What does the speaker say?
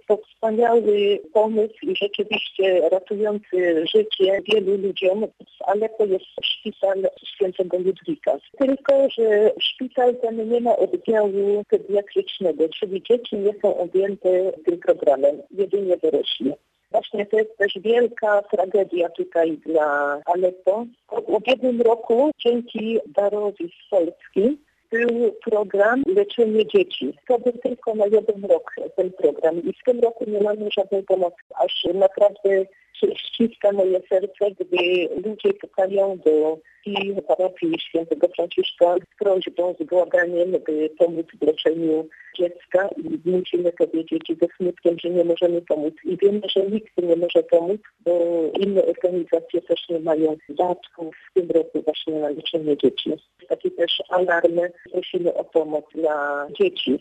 To wspaniały pomysł i rzeczywiście ratujący życie wielu ludziom, ale to jest szpital świętego Ludwika. Tylko że szpital ten nie ma oddziału pediatrycznego, czyli dzieci nie są objęte tym programem, jedynie dorośli. Właśnie to jest też wielka tragedia tutaj dla Aleppo. W ubiegłym roku dzięki darowi z Polski był program leczenie dzieci. To był tylko na 1 rok ten program i w tym roku nie mamy żadnej pomocy. Aż naprawdę się ściska moje serce, gdy ludzie pukają do parafii świętego Franciszka z prośbą, z błaganiem, by pomóc w leczeniu dziecka i musimy powiedzieć ze smutkiem, że nie możemy pomóc. I wiemy, że nikt nie może pomóc, bo inne organizacje też nie mają datków w tym roku właśnie na leczenie dzieci. Taki też alarm, prosimy o pomoc dla dzieci.